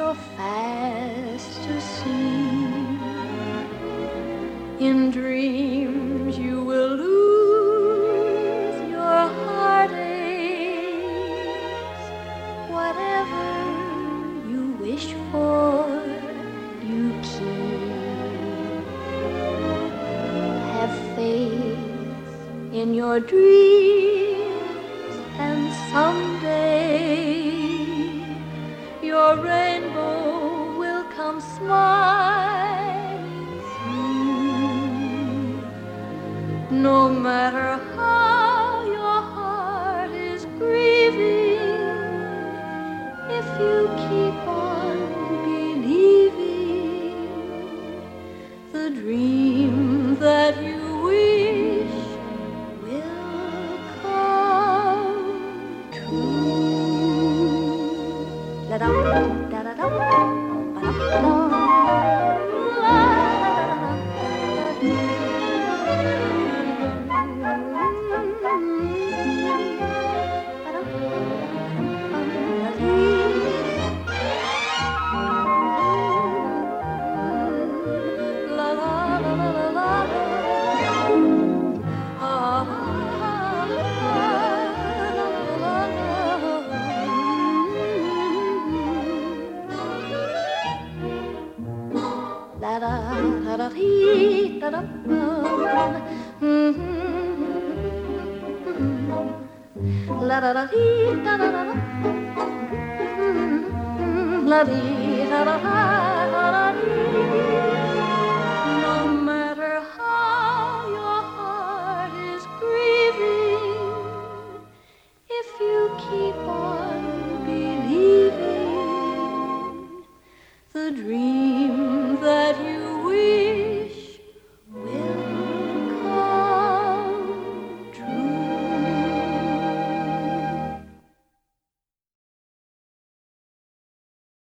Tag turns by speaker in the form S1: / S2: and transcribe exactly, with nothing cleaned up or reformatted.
S1: so fast asleep. In dreams you will lose your heartaches. Whatever you wish for, you keep. Have faith in your dreams, and someday your rainbow will come smiling through. No matter how your heart is grieving, if you keep on believing, the dream that you wish will come true. La-dum, da-da-dum, ba-dum-dum, la da da dee da da da da, la dee da da da.